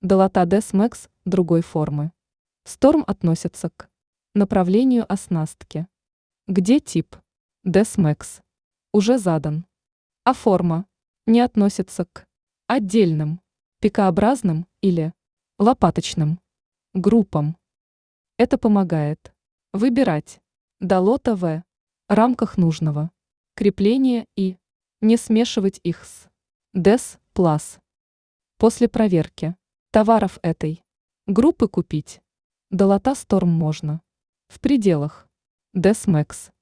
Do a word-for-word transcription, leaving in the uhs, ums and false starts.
Долота Desmax другой формы. Storm относится к направлению оснастки, где тип Desmax уже задан, а форма не относится к отдельным, пикообразным или лопаточным группам. Это помогает выбирать долота в рамках нужного крепления и не смешивать их с Des Plus. После проверки товаров этой группы купить долота Storm можно в пределах Desmax.